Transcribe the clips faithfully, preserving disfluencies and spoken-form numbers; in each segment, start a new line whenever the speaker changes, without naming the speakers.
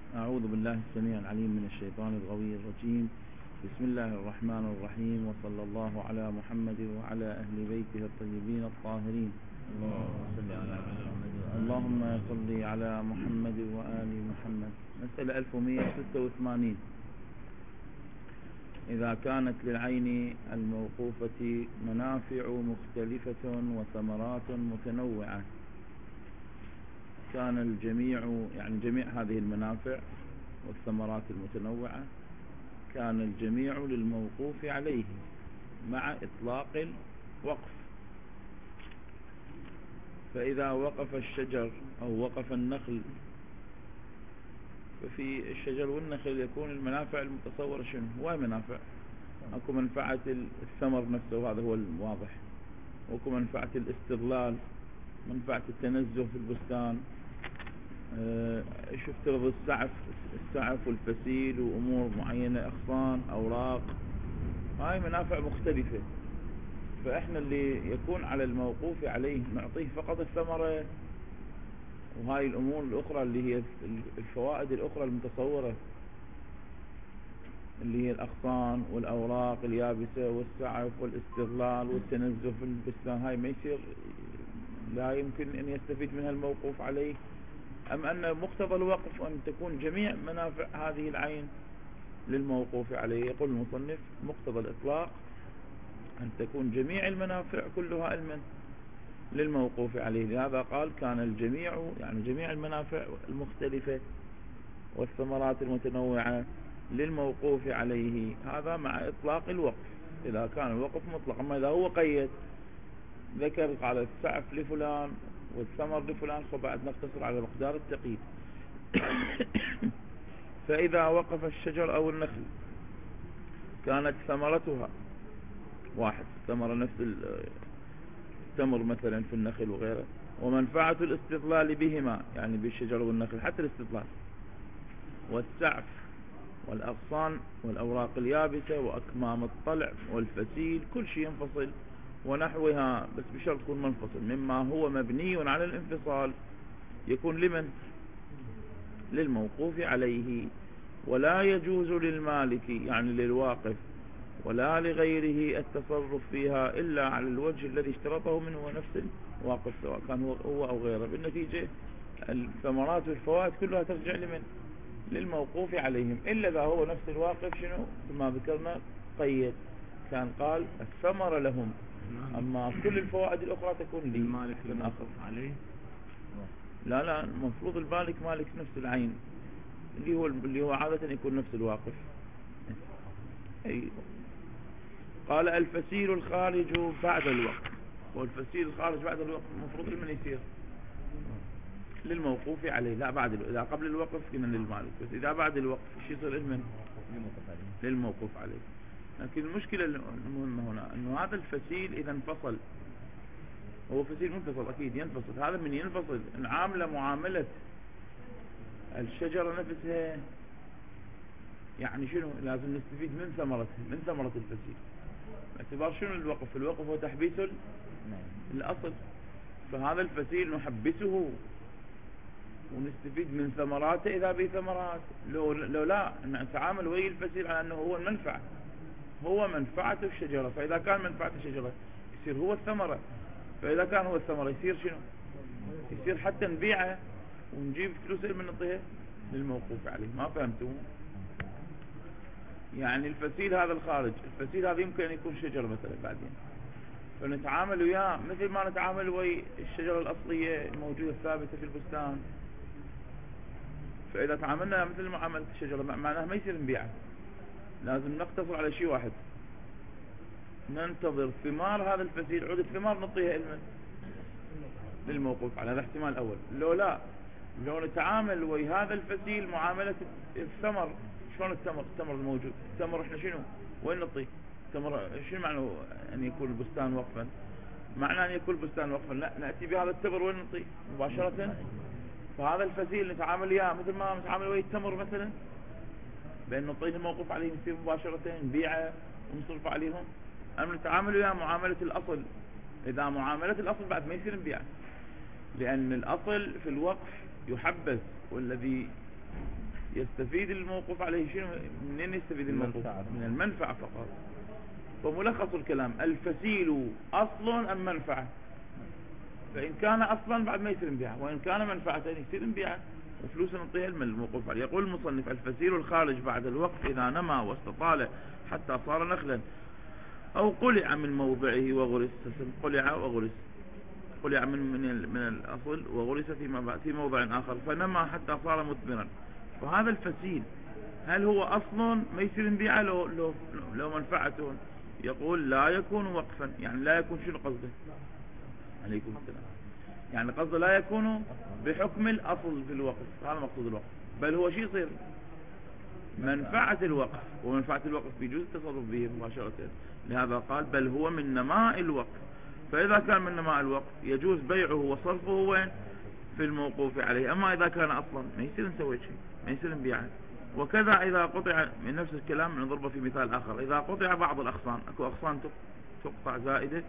أعوذ بالله السميع العليم من الشيطان الغوي الرجيم. بسم الله الرحمن الرحيم، وصلى الله على محمد وعلى أهل بيته الطيبين الطاهرين. اللهم صل على محمد وآل محمد. مسألة ألف ومئة وستة وثمانين. إذا كانت للعين الموقوفة منافع مختلفة وثمرات متنوعة، كان الجميع يعني جميع هذه المنافع والثمرات المتنوعة كان الجميع للموقوف عليه مع إطلاق الوقف. فإذا وقف الشجر أو وقف النخل، ففي الشجر والنخل يكون المنافع المتصورة شنو؟ هو منافع، أكو منفعة الثمر نفسه هذا هو الواضح، وأكو منفعة الاستظلال، منفعة التنزه في البستان، أه شو افترض السعف السعف والفسيل وأمور معينة، أغصان، أوراق، هاي منافع مختلفة. فإحنا اللي يكون على الموقوف عليه نعطيه فقط الثمرة، وهاي الأمور الأخرى اللي هي الفوائد الأخرى المتصورة اللي هي الأغصان والأوراق اليابسة والسعف والاستظلال والتنزه في البستان، هاي ما يصير، لا يمكن أن يستفيد منها الموقوف عليه. أم أن مقتضى الوقف أن تكون جميع منافع هذه العين للموقوف عليه. يقول المصنف مقتضى الإطلاق أن تكون جميع المنافع كلها علما للموقوف عليه، لهذا قال كان الجميع يعني جميع المنافع المختلفة والثمرات المتنوعة للموقوف عليه، هذا مع إطلاق الوقف إذا كان الوقف مطلق. أما إذا هو قيد ذكر على السعف لفلان والثمر لفلان، فبعد نقتصر على مقدار التقييد. فإذا وقف الشجر أو النخل كانت ثمرتها واحد، ثمرة نفس التمر مثلا في النخل وغيره، ومنفعة الاستظلال بهما يعني بالشجر والنخل حتى الاستظلال، والسعف والأغصان والأوراق اليابسة وأكمام الطلع والفسيل، كل شيء ينفصل ونحوها، بس بشرط يكون منفصل مما هو مبني على الانفصال، يكون لمن؟ للموقوف عليه. ولا يجوز للمالك يعني للواقف ولا لغيره التصرف فيها إلا على الوجه الذي اشترطه منه ونفس الواقف، سواء كان هو, هو أو غيره. بالنتيجة الثمرات والفوائد كلها ترجع لمن؟ للموقوف عليهم، إلا إذا هو نفس الواقف شنو ما ذكرنا قيد، كان قال الثمر لهم، أما كل الفوائد الأخرى تكون لي
المالك الموقوف عليه.
لا لا المفروض المالك مالك نفس العين اللي هو اللي هو عادة يكون نفس الواقف. أي قال الفسيل الخارج بعد الوقت، والفسيل الخارج بعد الوقت المفروض لمن يصير؟ للموقوف عليه، لا بعد الوقت. إذا قبل الوقف كنا للمالك، بس إذا بعد الوقف شو يصير لمن؟ للموقوف عليه. لكن المشكلة المهمة هنا أنه هذا الفسيل إذا انفصل، هو فسيل منفصل أكيد ينفصل، هذا من ينفصل نعامله معاملة الشجرة نفسها، يعني شنو؟ لازم نستفيد من ثمرته، من ثمرة الفسيل، باعتبار شنو الوقف؟ الوقف هو تحبيس الأصل، فهذا الفسيل نحبسه ونستفيد من ثمراته إذا به ثمرات. لو, لو لا نتعامل ويا الفسيل على أنه هو المنفعة، هو منفعة الشجرة، فإذا كان منفعة الشجرة يصير هو الثمرة، فإذا كان هو الثمرة يصير شنو؟ يصير حتى نبيعه ونجيب فلوس من نعطيها للموقوف عليه. ما فهمتوا؟ يعني الفسيل هذا الخارج، الفسيل هذا يمكن أن يكون شجر مثلا بعدين، فنتعامل وياه مثل ما نتعامل ويا الشجرة الأصلية الموجودة الثابتة في البستان. فإذا تعاملنا مثل معاملة الشجرة معناها ما يصير نبيعه، لازم نقتصر على شيء واحد، ننتظر ثمار هذا الفسيل، عود الثمار نعطيها إلمن؟ للموقوف على هذا احتمال الأول. لو لا، لو نتعامل ويا هذا الفسيل معاملة الثمر، شلون التمر؟ التمر الموجود، التمر احنا شنو وين نعطيه؟ التمر شنو معنى أن يكون البستان وقفا؟ معنى أن يكون البستان وقفا لا، نأتي بهذا التمر وين نعطيه؟ مباشرة. فهذا الفسيل نتعامل وياه مثل ما نتعامل ويا التمر مثلا، بأن نعطيه الموقوف عليه يصير مباشرة نبيعه ونصرف عليهم، أم نتعامل وياه معاملة الأصل؟ إذا معاملة الأصل بعد ما يصير نبيعه، لأن الأصل في الوقف يحبس، والذي يستفيد الموقوف عليه شنو؟ منين يستفيد الموقوف؟ من المنفعة فقط. فملخص الكلام الفسيل أصل أم منفعة؟ فإن كان أصلا بعد ما يصير انبياع، وإن كان منفعة يصير انبياع وفلوس نعطيها الموقوف عليه. يقول المصنف الفسيل الخارج بعد الوقت إذا نمى واستطال حتى صار نخلا أو قلع من موضعه وغرس. قلع وغرس، قلع من من من الأصل وغرس في في موضع آخر فنمى حتى صار مثمرا. فهذا الفسيل هل هو أصل ما يصير انبياع لو لو لو منفعته؟ يقول لا يكون وقفا. يعني لا يكون شنو قصده؟ عليكم السلام. يعني قصده لا يكون بحكم الأصل في الوقف، هذا مقصود الوقف، بل هو شيء يصير منفعة الوقف، ومنفعة الوقف بيجوز التصرف به مباشرة. لهذا قال بل هو من نماء الوقف. فإذا كان من نماء الوقف يجوز بيعه وصرفه وين؟ في الموقوف عليه. أما إذا كان أصلا ما يصير نسوي شيء، ما يصير نبيعه. وكذا إذا قطع، من نفس الكلام نضربه في مثال آخر، إذا قطع بعض الأغصان، أكو أغصان تقطع زائدة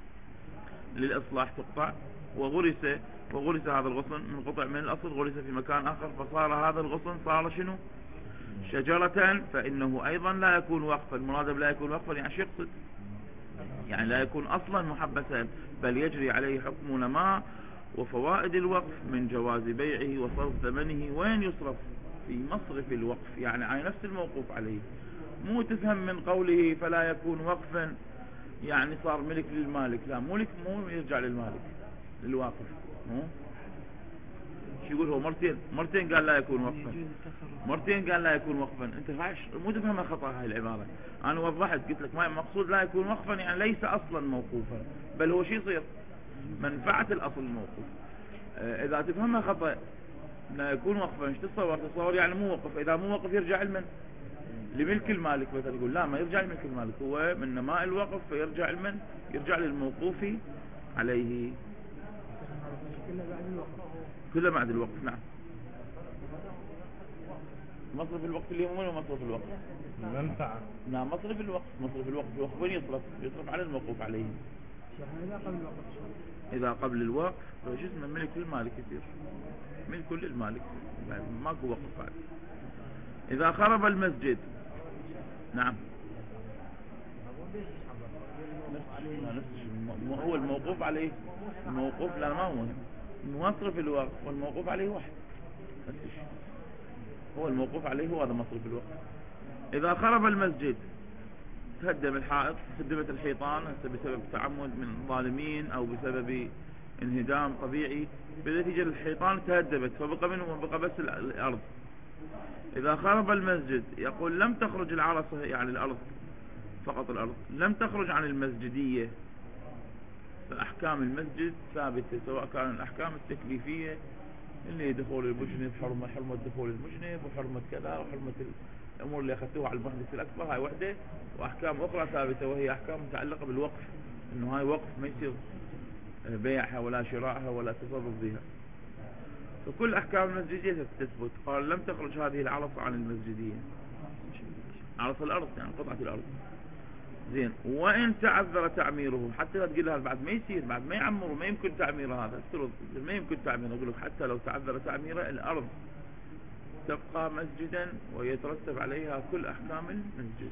للإصلاح تقطع، وغرس وغرس هذا الغصن من قطع من الأصل غرس في مكان آخر فصار هذا الغصن صار شنو؟ شجرة، فإنه أيضا لا يكون وقفا. المراد لا يكون وقفا يعني شو يقصد؟ يعني لا يكون أصلا محبسا، بل يجري عليه حكم نماء وفوائد الوقف من جواز بيعه وصرف ثمنه. وين يصرف؟ في مصرف الوقف، يعني على نفس الموقوف عليه. مو تفهم من قوله فلا يكون وقفا يعني صار ملك للمالك، لا، ملك مو يرجع للمالك للواقف. مو شو يقول هو مرتين مرتين قال لا يكون وقفا، مرتين قال لا يكون وقفا. انت فاش مو تفهمها خطأ هاي العبارة. انا وضحت قلت لك ما مقصود لا يكون وقفا يعني ليس اصلا موقوفا، بل هو شيء يصير منفعة الاصل الموقوف. اه اذا تفهمها خطأ لا يكون وقفا ايش تتصور؟ تتصور يعني مو وقف. اذا مو وقف يرجع لمن؟ لملك المالك. مثلا يقول لا، ما يرجع لملك المالك، هو من نماء الوقف فيرجع لمن؟ يرجع للموقوف عليه. كله بعد الوقف. نعم. مصرف الوقت اللي هو منه مصرف الوقت
المنفعة.
نعم مصرف الوقت. مصرف الوقت الوقت وين يصرف؟ يصرف على الموقوف عليه.
إذا قبل الوقت
إذا قبل الوقف فجزء من ملك المالك يصير ملك كل المالك، ماكو وقف بعد. إذا خرب المسجد. نعم نفس هو الموقوف عليه. الموقوف لا ما هو مهم، مصرف الوقف والموقوف عليه واحد نفس الشيء. هو الموقوف عليه هو هذا مصرف الوقف. إذا خرب المسجد تهدم الحائط، هدمت الحيطان بسبب تعمد من الظالمين أو بسبب انهدام طبيعي، بنتيجة الحيطان تهدمت فبقى منه بقى بس الأرض. إذا خرب المسجد يقول لم تخرج العرصة يعني الأرض فقط، الأرض لم تخرج عن المسجدية، فأحكام المسجد ثابتة، سواء كان الأحكام التكليفية اللي دخول المجنب، حرمة حرمة دخول المجنب وحرمة كذا وحرمة الأمور اللي أخذتوها على المحدث الأكبر، هاي وحدة، وأحكام أخرى ثابتة وهي أحكام متعلقة بالوقف، إنه هاي وقف ما يصير بيعها ولا شراءها ولا تصرف بها. فكل أحكام المسجدية تثبت. قال لم تخرج هذه العرصة عن المسجدية، عرص الأرض يعني قطعة الأرض. زين. وإن تعذر تعميره، حتى لا تقول لها بعد ما يصير، بعد ما يعمره ما يمكن تعميره، هذا افترض ما يمكن تعميره، أقول لك حتى لو تعذر تعميره الأرض تبقى مسجدا ويترتب عليها كل أحكام المسجد.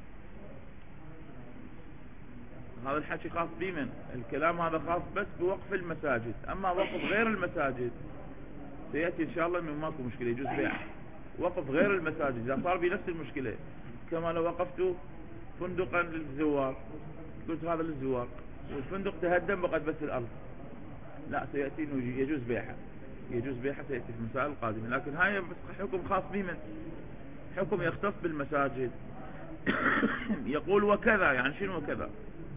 هذا الحكي خاص بمن؟ الكلام هذا خاص بس بوقف المساجد. أما وقف غير المساجد سيأتي إن شاء الله من ماكو مشكلة، يجوز بيع. وقف غير المساجد إذا صار بنفس المشكلة، كما لو وقفت فندقا للزوار، قلت هذا للزوار والفندق تهدم بقت بس الأرض، لا سيأتي إنه يجوز بيعها، يجوز بيعها سيأتي في المسائل القادمة. لكن هاي حكم خاص بمن؟ حكم يختص بالمساجد. يقول وكذا، يعني شنو وكذا؟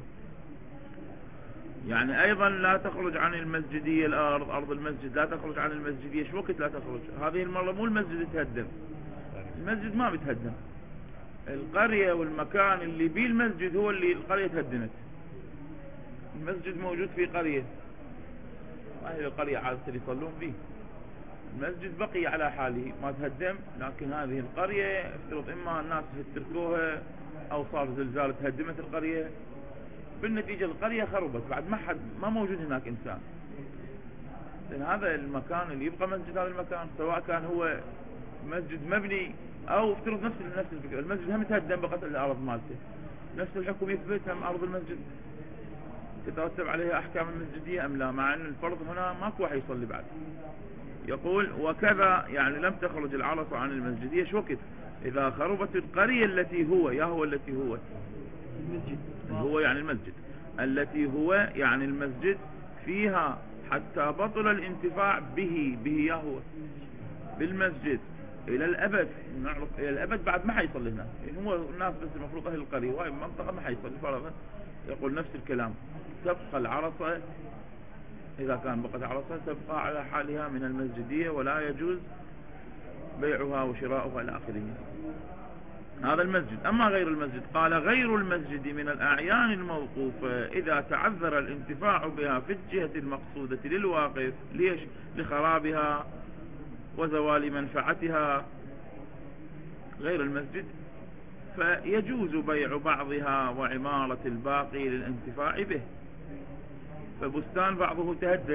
يعني أيضا لا تخرج عن المسجدية الأرض، أرض المسجد لا تخرج عن المسجدية. شو وقت لا تخرج؟ هذه المرة مو المسجد يتهدم، المسجد ما بيتهدم، القرية والمكان اللي بيه المسجد هو اللي القرية تهدمت. المسجد موجود في قرية، ما هي القرية عادة اللي يصلون فيه، المسجد بقي على حاله ما تهدم، لكن هذه القرية افترض إما الناس تركوها أو صار زلزال تهدمت القرية، بالنتيجة القرية خربت بعد ما حد ما موجود هناك إنسان. لأن هذا المكان اللي يبقى مسجد، هذا المكان سواء كان هو مسجد مبني، او افترض نفس نفس الفكرة، المسجد هم تهدم بقت الارض مالته، نفس الحكم يثبت هم ارض المسجد تترتب عليها احكام المسجدية ام لا، مع ان الفرض هنا ماكو واحد يصلي بعد. يقول وكذا يعني لم تخرج العرصة عن المسجدية شو وقت اذا خربت القرية التي هو، يا هو التي هو
المسجد
هو يعني المسجد، التي هو يعني المسجد فيها حتى بطل الانتفاع به، به يا هو بالمسجد الى الابد، نعرف الى الابد بعد ما حيصلي هنا، يعني هو الناس بس المفروض اهل القرية وهاي المنطقة ما حيصلي فرضا. يقول نفس الكلام، تبقى العرصة اذا كان بقت عرصة تبقى على حالها من المسجدية ولا يجوز بيعها وشراؤها الى اخره. هذا المسجد. اما غير المسجد قال غير المسجد من الاعيان الموقوفة اذا تعذر الانتفاع بها في الجهة المقصودة للواقف، ليش؟ لخرابها وزوال منفعتها، غير المسجد فيجوز بيع بعضها وعمارة الباقي للانتفاع به. فبستان بعضه تهدم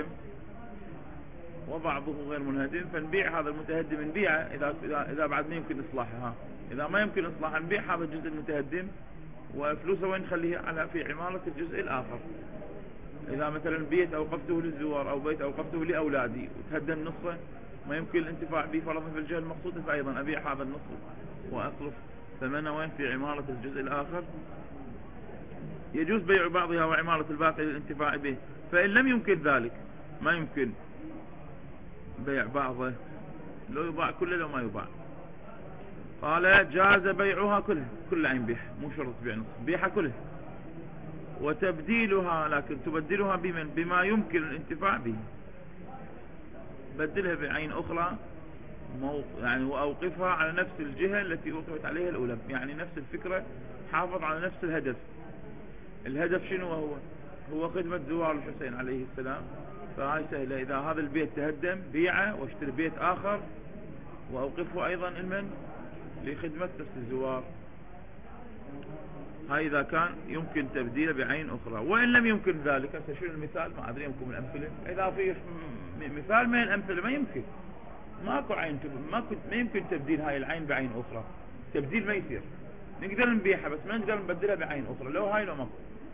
وبعضه غير منهدم، فنبيع هذا المتهدم، نبيعه إذا, إذا, إذا بعد ما يمكن إصلاحها، إذا ما يمكن إصلاحها نبيع هذا الجزء المتهدم وفلوسه وين نخليها على في عمارة الجزء الآخر. إذا مثلا بيت أوقفته للزوار أو بيت أوقفته لأولادي وتهدم نصه ما يمكن الانتفاع به فرضا في الجهة المقصودة، فأيضا أبيع هذا النص وأصرف ثمنه وين في عمارة الجزء الآخر. يجوز بيع بعضها وعمارة الباقي للانتفاع به. فإن لم يمكن ذلك، ما يمكن بيع بعضه، لو يباع كله لو ما يباع، قال جاز بيعها كلها، كل عين بيح، مو شرط بيع نص، بيعها كلها وتبديلها، لكن تبدلها بمن؟ بما يمكن الانتفاع به، بدلها بعين أخرى يعني وأوقفها على نفس الجهة التي أوقفت عليها الأولى، يعني نفس الفكرة، حافظ على نفس الهدف. الهدف شنو هو؟ هو خدمة زوار الحسين عليه السلام، فهاي سهلة. إذا هذا البيت تهدم بيعه واشتري بيت آخر وأوقفه أيضا المن لخدمة نفس الزوار. هاي إذا كان يمكن تبديله بعين أخرى. وإن لم يمكن ذلك، هسه شنو المثال؟ ما أدري يمكن من الأمثلة، إذا في مثال من الأمثلة ما يمكن، ماكو عين، ماكو ما يمكن تبديل هاي العين بعين أخرى، تبديل ما يصير، نقدر نبيعها بس ما نقدر نبدلها بعين أخرى، لو هاي لو ماكو.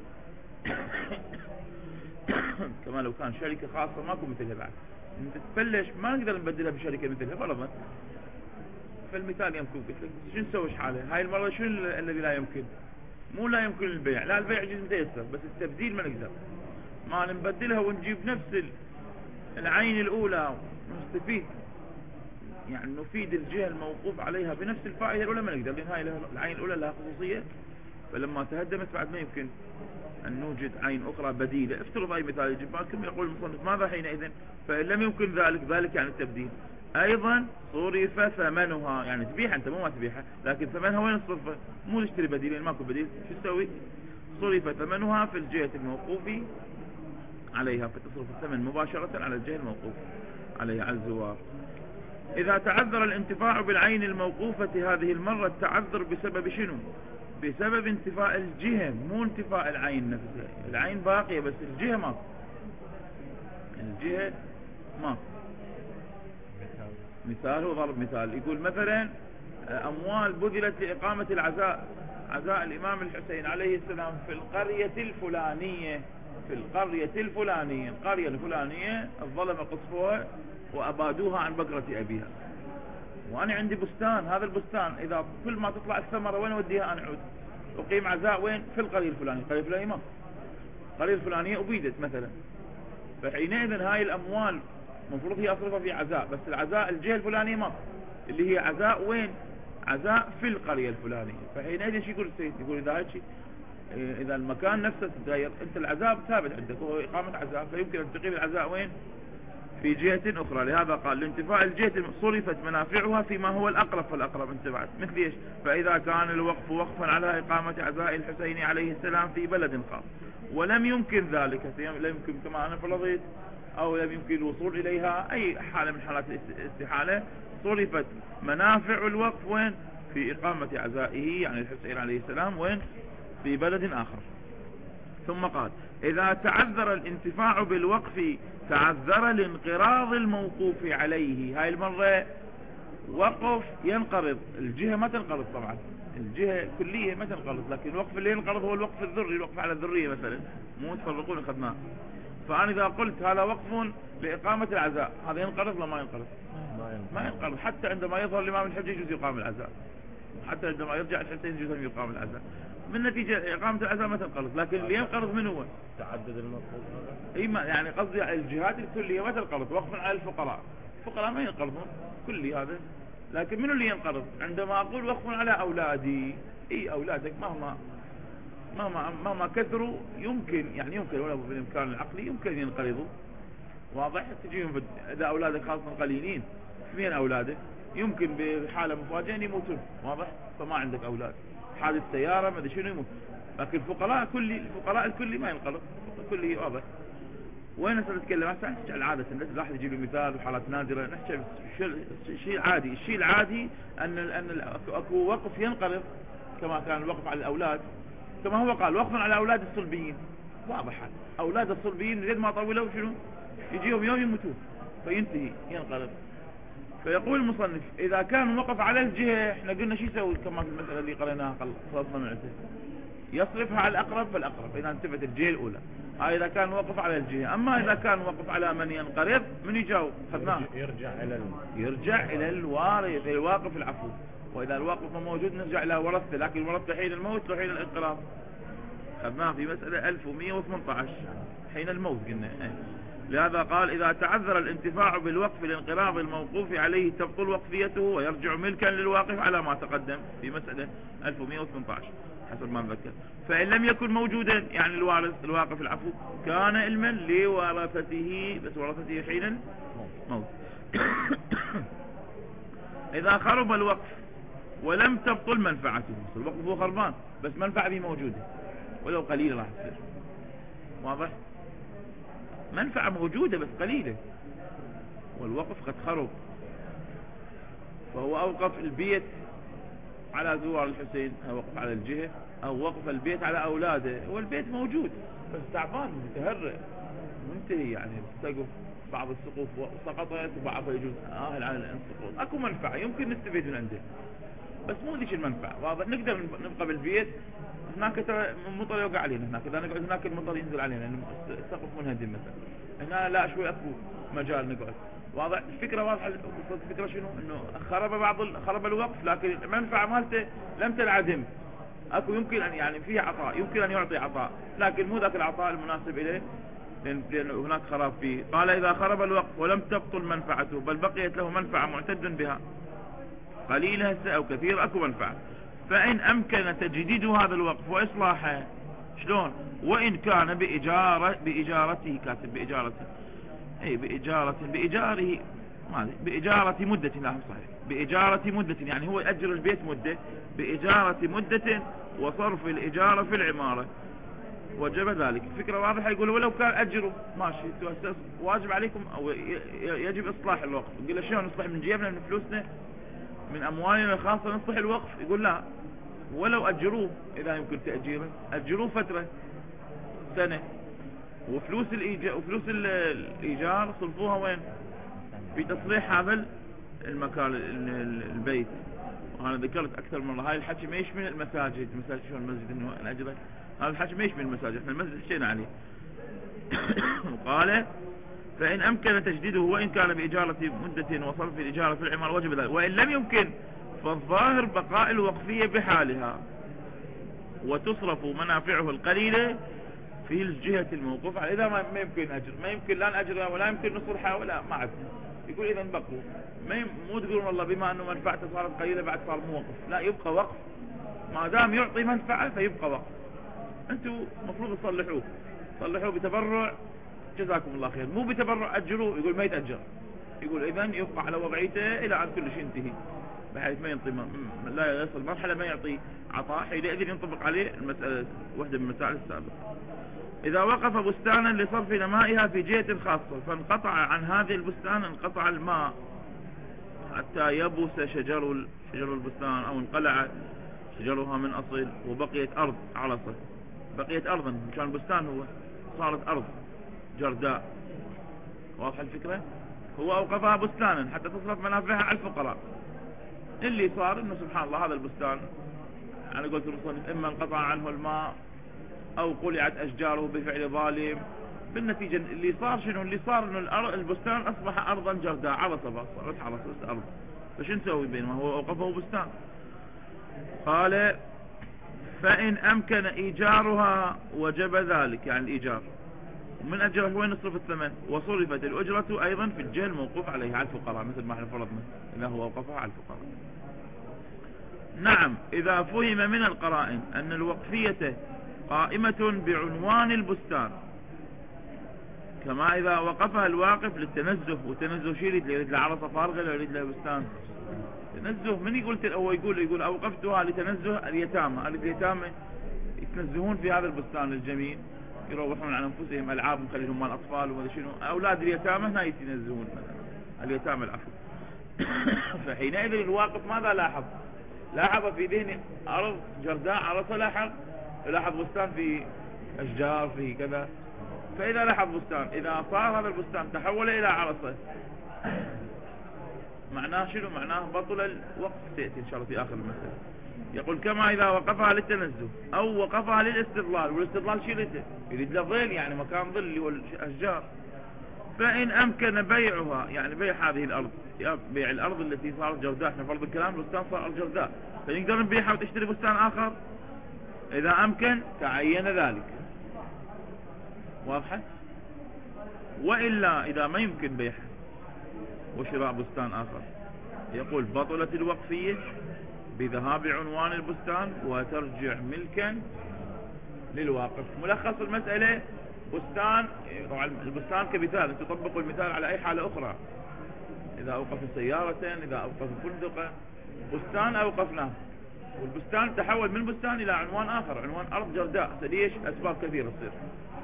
كما لو كان شركة خاصة ماكو مثلها بعد، انت تبلش ما نقدر نبدلها بشركة مثلها فرضا. فالمثال يمكن، قلت لك شو نسوي حاله هاي المرة؟ شو الذي لا يمكن؟ مو لا يمكن البيع، لا البيع جزء متيسر بس التبديل ما نقدر، ما نبدلها ونجيب نفس العين الأولى نستفيد، يعني نفيد الجهة الموقوف عليها بنفس الفائدة الأولى ما نقدر، لأن هاي العين الأولى لها خصوصية، فلما تهدمت بعد ما يمكن أن نوجد عين أخرى بديلة. افترض أي مثال يجب بالكم، يقول المصنف ماذا حينئذ؟ فإن لم يمكن ذلك، ذلك يعني التبديل، أيضا صرف ثمنها، يعني تبيعها أنت مو ما تبيعها، لكن ثمنها وين الصرفة؟ مو تشتري بديل لأن ماكو بديل، شو تسوي؟ صرف ثمنها في الجهة الموقوف عليها، فتصرف الثمن مباشرة على الجهة الموقوف عليها على الزوار. إذا تعذر الانتفاع بالعين الموقوفة هذه المرة، التعذر بسبب شنو؟ بسبب انتفاء الجهة، مو انتفاء العين نفسها، العين باقية بس الجهة ماكو، الجهة ماكو. مثال، هو ضرب مثال، يقول مثلا أموال بذلت لإقامة العزاء، عزاء الإمام الحسين عليه السلام في القرية الفلانية، في القرية الفلانية، القرية الفلانية الظلمة قصفوها وأبادوها عن بقرة أبيها، وأنا عندي بستان، هذا البستان إذا كل ما تطلع الثمرة وين أوديها أنا عود؟ أقيم عزاء وين؟ في القرية الفلانية، القرية الفلانية ما، القرية الفلانية أبيدت مثلا، فحينئذ هاي الأموال مفروض هي أصرفها في عزاء، بس العزاء الجهة الفلانية ما، اللي هي عزاء وين؟ عزاء في القرية الفلانية. فحينئذ شو يقول السيد؟ يقول إذا هيك إذا المكان نفسه تتغير، أنت العزاء ثابت عندك هو إقامة عزاء، فيمكن أن تقيم العزاء وين؟ في جهة أخرى. لهذا قال لانتفاع الجهة صرفت منافعها فيما هو الأقرب فالأقرب انتفعت. مثل إيش؟ فإذا كان الوقف وقفا على إقامة عزاء الحسين عليه السلام في بلد خاص ولم يمكن ذلك، لم يمكن كما أنا فرضيت أو لم يمكن الوصول إليها، أي حالة من حالات الاستحالة، صرفت منافع الوقف وين؟ في إقامة عزائه يعني الحسين عليه السلام وين؟ في بلد آخر. ثم قال إذا تعذر الانتفاع بالوقف تعذر الانقراض الموقوف عليه، هاي المرة وقف ينقرض، الجهة ما تنقرض طبعا، الجهة كلية ما تنقرض، لكن الوقف اللي ينقرض هو الوقف الذري، الوقف على الذرية مثلا، مو تفرقون أخذناه. فأنا إذا قلت هذا وقف لإقامة العزاء، هذا ينقرض ولا ما ينقرض؟ ما ينقرض. حتى عندما يظهر الإمام الحجة يجوز يقام العزاء، حتى عندما يرجع الحسين يجوز أن يقام العزاء، من نتيجة إقامة العزاء ما تنقرض. لكن اللي ينقرض من هو؟
تعدد المطلوب هذا.
إما يعني قصدي الجهات الكلية ما تنقرض، وقف على الفقراء، الفقراء ما ينقرضون كلي هذا. لكن منو اللي ينقرض؟ عندما أقول وقف على أولادي، إي أولادك مهما مهما مهما كثروا يمكن، يعني يمكن ولو بالإمكان العقلي يمكن ينقرضوا، واضح؟ تجيهم إذا أولادك خاصة قليلين، اثنين أولادك يمكن بحالة مفاجئة أن يموتون، واضح؟ فما عندك أولاد، حادث سيارة ما أدري شنو يموت. لكن الفقراء كلي، الفقراء الكلي ما ينقرض كلي، واضح؟ وين هسه نتكلم هسه نحكي عن عادة، الواحد يجيب له مثال وحالات نادرة، نحكي شيء عادي. الشيء العادي أن أن أكو وقف ينقرض كما كان الوقف على الأولاد، كما هو قال وقفا على أولاد الصلبيين، واضح هذا. أولاد الصلبيين زين ما طولوا شنو يجيهم يوم يموتون فينتهي ينقرض. فيقول المصنف إذا كان وقف على الجهة، احنا قلنا شو يسوي كما في المسألة اللي قريناها خلصنا من عسل، يصرفها على الأقرب فالأقرب إذا انتفت الجهة الأولى، هاي إذا كان وقف على الجهة. أما إذا كان وقف على من ينقرض من يجاوب؟ خدناه
يرجع إلى
يرجع إلى الوارث الواقف العفو. وإذا الواقف موجود نرجع إلى ورثته، لكن ورثته حين الموت وحين الانقراض خدناه في مسألة ألف ومئة وثمانية عشر حين الموت قلنا. لهذا قال إذا تعذر الانتفاع بالوقف الانقراض الموقوف عليه تبطل وقفيته ويرجع ملكا للواقف على ما تقدم في مسألة ألف ومئة وثمانية عشر حسب ما نذكر. فإن لم يكن موجودا يعني الوارث الواقف العفو كان علما لورثته، بس ورثته حين الموت. إذا خرب الوقف ولم تبطل منفعته، الوقف هو خربان بس منفعة به موجودة ولو قليلة راح تصير، واضح؟ منفعة موجودة بس قليلة، والوقف قد خرب، فهو أوقف البيت على زوار الحسين أو وقف على الجهة أو وقف البيت على أولاده، هو البيت موجود بس تعبان متهرئ منتهي، يعني تسقف بعض السقوف سقطت وبعضها يجوز آهل عن السقوط، أكو منفعة يمكن نستفيد من عنده بس مو ذيك المنفعة، واضح؟ نقدر نبقى بالبيت هناك المطر يوقع علينا، هناك إذا نقعد هناك المطر ينزل علينا، السقف منهدم مثلا، هنا لا شوي أكو مجال نقعد، واضح؟ الفكرة واضحة. الفكرة شنو؟ إنه خرب بعض خرب الوقف لكن المنفعة مالته لم تنعدم، أكو يمكن أن يعني فيه عطاء، يمكن أن يعطي عطاء لكن مو ذاك العطاء المناسب إليه لأن هناك خراب فيه. قال إذا خرب الوقف ولم تبطل منفعته بل بقيت له منفعة معتد بها قليلة أو كثير، أكو منفعة، فإن أمكن تجديد هذا الوقف وإصلاحه شلون؟ وإن كان بإجارة بإجارته، كاتب بإجارته، أي بإجارة بإجاره ما بإجارة مدة، لا صحيح بإجارة مدة، يعني هو يأجر البيت مدة بإجارة مدة وصرف الإجارة في العمارة وجب ذلك. الفكرة واضحة. يقول ولو كان أجره ماشي واجب عليكم أو يجب إصلاح الوقف. يقول له شلون نصلح؟ من جيبنا من فلوسنا من أموالنا الخاصة نصلح الوقف؟ يقول لا، ولو أجروه إذا يمكن تأجيره أجروه فترة سنة وفلوس الإيجار وفلوس الإيجار صرفوها وين؟ في تصليح هذا المكان البيت. وأنا ذكرت أكثر من مرة هاي الحكي ما يشمل المساجد، المساجد شو المسجد إنه الأجرة، هذا الحكي ما يشمل المساجد، إحنا المسجد حكينا عليه. وقال فإن أمكن تجديده وإن كان بإجارة مدة وصرف الإجارة في العمارة وجب ذلك، وإن لم يمكن فالظاهر بقاء الوقفية بحالها وتصرف منافعه القليلة في الجهة الموقوف على. إذا ما يمكن أجر، ما يمكن لا نأجرها ولا يمكن نصلحها ولا ما عدنا، يقول إذا بقوا، ما مو تقولون والله بما أنه منفعته صارت قليلة بعد صار مو وقف، لا يبقى وقف ما دام يعطي منفعة فيبقى وقف. أنتوا مفروض تصلحوه، صلحوه بتبرع جزاكم الله خير، مو بتبرع أجروه. يقول ما يتأجر، يقول إذا يبقى على وضعيته إلى أن كل شيء ينتهي بحيث ما ينطي لا يصل مرحلة ما يعطي عطاء حينئذ ينطبق عليه المسألة واحدة من المسائل السابقة. إذا وقف بستانا لصرف نمائها في جهة خاصة فانقطع عن هذه البستان انقطع الماء حتى يبس شجر شجر البستان أو انقلع شجرها من أصل وبقيت أرض علصة، بقيت أرضا كان بستان هو صارت أرض جرداء، واضح الفكرة؟ هو أوقفها بستانا حتى تصرف منافعها على الفقراء اللي صار انه سبحان الله هذا البستان انا قلت المصنف اما انقطع عنه الماء او قلعت اشجاره بفعل ظالم. بالنتيجة اللي صار شنو اللي صار انه البستان اصبح ارضا جرداء، عرصة بس صارت عرصة بس ارض، فشو نسوي بينما هو اوقفه بستان؟ قال فان امكن ايجارها وجب ذلك، يعني الايجار ومن اجره وين نصرف الثمن، وصرفت الاجرة ايضا في الجهة الموقوف عليها على الفقراء مثل ما احنا فرضنا اذا هو اوقفها على الفقراء. نعم اذا فهم من القرائن ان الوقفية قائمة بعنوان البستان، كما اذا وقفها الواقف للتنزه، والتنزه شيء يريد يريد له عرصة فارغة ولا يريد له بستان تنزه. من يقول هو يقول يقول اوقفتها لتنزه اليتامى، اليتامى يتنزهون في هذا البستان الجميل، يروحون عن انفسهم العاب مخليهم مال اطفال وما شنو، اولاد اليتامى هنا يتنزهون مثلا اليتامى العفو. فحينئذ الواقف ماذا لاحظ؟ لاحظ في ذهن ارض جرداء عرصة، لاحظ لاحظ بستان في اشجار في كذا. فاذا لاحظ بستان، اذا صار هذا البستان تحول الى عرصة معناه شنو؟ معناه بطل الوقف، تأتي ان شاء الله في اخر المسألة. يقول كما اذا وقفها للتنزه او وقفها للاستظلال، والاستظلال شيء يريد يريد له ظل، يعني مكان ظل اللي هو الاشجار. فان امكن بيعها، يعني بيع هذه الارض، بيع الارض التي صارت جرداء، احنا فرض الكلام البستان صار ارض جرداء، فنقدر نبيعها وتشتري بستان اخر اذا امكن تعين ذلك، واضحة؟ والا اذا ما يمكن بيعها وشراء بستان اخر، يقول بطلت الوقفية بذهاب عنوان البستان وترجع ملكا للواقف. ملخص المسألة بستان، طبعا البستان كمثال، انت تطبقوا المثال على اي حالة اخرى، اذا اوقف سيارة، اذا اوقف فندقة، بستان اوقفناه والبستان تحول من بستان الى عنوان اخر، عنوان ارض جرداء. ليش؟ اسباب كثيرة تصير.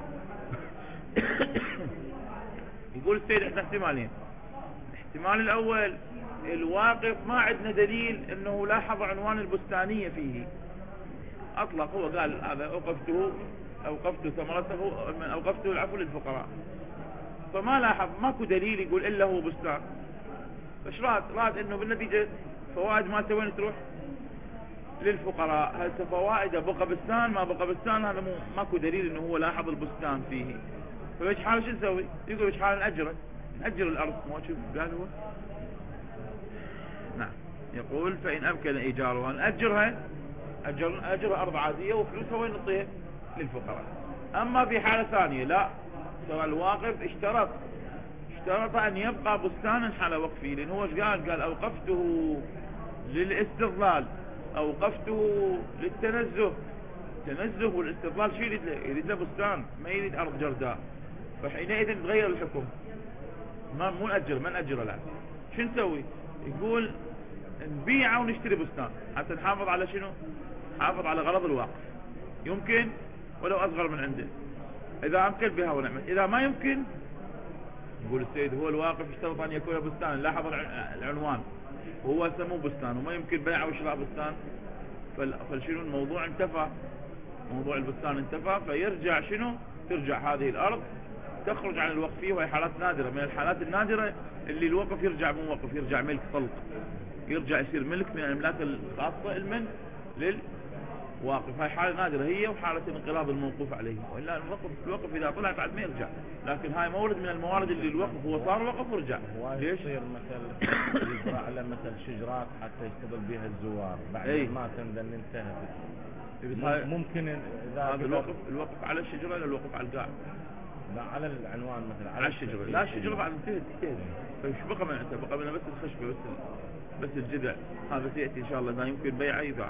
يقول السيد احنا احتمالين. الاحتمال الاول الواقف ما عندنا دليل انه لاحظ عنوان البستانية فيه، اطلق هو قال هذا اوقفته اوقفت ثمرته اوقفته العفو للفقراء، فما لاحظ، ماكو دليل يقول الا هو بستان. فايش راد؟ راد انه بالنتيجة فوائد مالته وين تروح؟ للفقراء. هسه فوائد بقى بستان ما بقى بستان، هذا مو ماكو دليل انه هو لاحظ البستان فيه. فايش حال شو نسوي؟ يقول ايش حال نأجره، نأجر الارض، مو شوف قال هو. نعم يقول فإن أمكن إيجارها نأجرها، أجر أجرها أرض عادية وفلوسها وين نعطيها؟ للفقراء. أما في حالة ثانية لا، ترى الواقف اشترط اشترط أن يبقى بستانا حال وقفه، لأن هو ايش قال؟ قال أوقفته للاستظلال، أوقفته للتنزه. التنزه والاستظلال شيء يريد له؟ يريد له بستان، ما يريد أرض جرداء. فحينئذ تغير الحكم، ما مو نأجر، ما نأجره الآن. شو نسوي؟ يقول نبيعه ونشتري بستان حتى نحافظ على شنو؟ نحافظ على غرض الواقف، يمكن ولو أصغر من عنده، إذا أمكن بها ونعمل. إذا ما يمكن يقول السيد هو الواقف اشترط أن يكون بستان، لاحظ العنوان وهو سموه بستان وما يمكن بيعه وشراء بستان، فالشنو الموضوع انتفى، موضوع البستان انتفى. فيرجع شنو؟ ترجع هذه الأرض تخرج عن الوقفية، وهي حالات نادرة من الحالات النادرة اللي الوقف يرجع مو وقف، يرجع ملك طلق، يرجع يصير ملك من الاملاك الخاصة المن للواقف. هاي حالة نادرة هي وحالة انقراض الموقوف عليه، وإلا الوقف الوقف إذا طلع بعد ما يرجع، لكن هاي مورد من الموارد اللي الوقف هو صار وقف ورجع.
ليش؟ يصير مثل يزرع له مثل شجرات حتى يستقبل بها الزوار بعد
ايه؟
ما تندن انتهت، ممكن
إذا هذا الوقف الوقف على الشجرة ولا الوقف على القاع؟
لا على العنوان مثلا،
على الشجرة. لا الشجرة بعد انتهت انتهت، فايش بقى من انت؟ بقى من بس الخشبة، بس بس الجذع، هذا سيأتي ان شاء الله اذا يمكن بيعه يباع.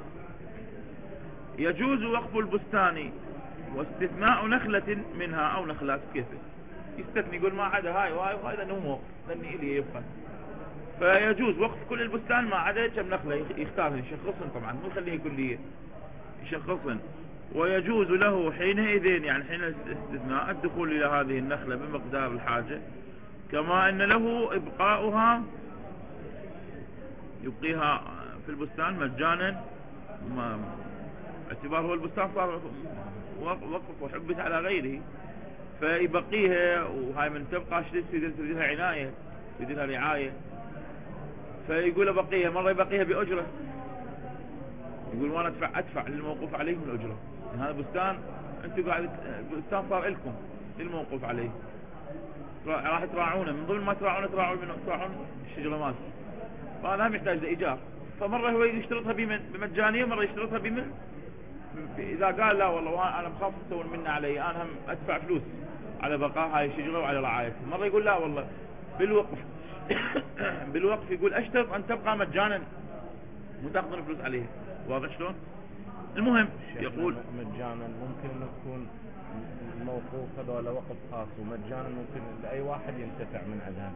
يجوز وقف البستان واستثناء نخلة منها او نخلات. كيف يستثني؟ يقول ما عدا هاي وهاي وهذا انه موقف لاني الي يبقى، فيجوز وقف كل البستان ما عدا كم نخلة، يختارن يشخصن، طبعا مو يخليه كلية، يشخصن. ويجوز له حينئذ، يعني حين الاستثناء، الدخول الى هذه النخلة بمقدار الحاجة، كما ان له ابقاؤها، يبقيها في البستان مجانا، ما اعتبار هو البستان صار وقف وحبت على غيره، فيبقيها. وهاي من تبقى شديد تريد لها عناية، تريد لها رعاية، فيقول بقية، مرة يبقيها بأجرة، يقول وانا ادفع ادفع للموقوف عليه من الأجرة. هذا بستان انتوا قاعد بستان صار لكم للموقوف عليه، راح تراعونه، من ضمن ما تراعونه تراعون من تراعون الشجرة مالته، فهذا هم يحتاج لإيجار. فمرة هو يشترطها بمن بمجانية، ومرة يشترطها بمن إذا قال لا والله أنا بخاف تسوون منا علي، أنا هم أدفع فلوس على بقاء هاي الشجرة وعلى رعايتها. مرة يقول لا والله بالوقف بالوقف يقول أشترط أن تبقى مجانا مو تاخذون فلوس عليها. واضح شلون؟ المهم يقول
مجانا ممكن انه تكون موقوف هذول وقف خاص، ومجانا ممكن اي واحد ينتفع من عندها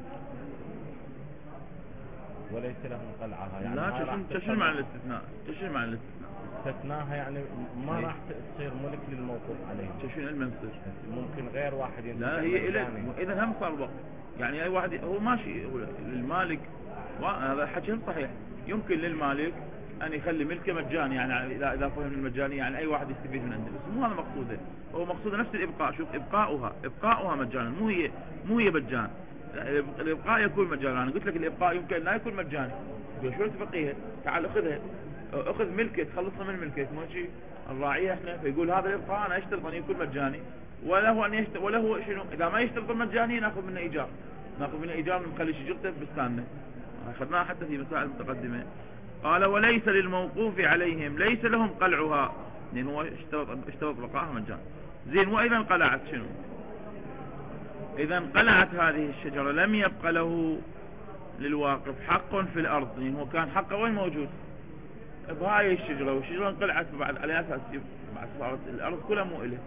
وليس لهم قلعها. يعني
لا تشيل مع الاستثناء، تشيل مع الاستثناء
استثناها يعني ما راح تصير ملك للموقوف عليه.
تشيل المنصر
ممكن غير واحد ينتفع.
لا هي إلى اذا هم صار وقف، يعني اي واحد هو ماشي هو للمالك، هذا حكي صحيح، يمكن للمالك أن يخلي ملكه مجاني، يعني إذا إذا فهم المجاني يعني أي واحد يستفيد من عنده، بس مو هذا مقصوده. هو مقصوده نفس الإبقاء. شوف إبقاؤها إبقاؤها مجانا، مو هي مو هي مجان. الإبقاء يكون مجانا. أنا قلت لك الإبقاء يمكن لا يكون مجاني. يقول شو تبقيها؟ تعال أخذها، أخذ ملكك، تخلصها من ملكك، مو شيء الراعية إحنا. فيقول هذا الإبقاء أنا أشترط أن يكون مجاني، ولا هو أن يشترط، ولا هو شنو إذا ما يشترط المجاني نأخذ منه إيجار، نأخذ منه إيجار نخلي شجرته بستاننا. أخذناها حتى في مسائل متقدمة. قال وليس للموقوف عليهم ليس لهم قلعها، لأن هو اشترط اشترط بقاءها مجانا. زين، وإذا انقلعت شنو؟ إذا انقلعت هذه الشجرة لم يبق له للواقف حق في الأرض، لأن هو كان حقه وين موجود؟ بهاي الشجرة، والشجرة انقلعت بعد على أساس بعد صارت الأرض كلها مو إله،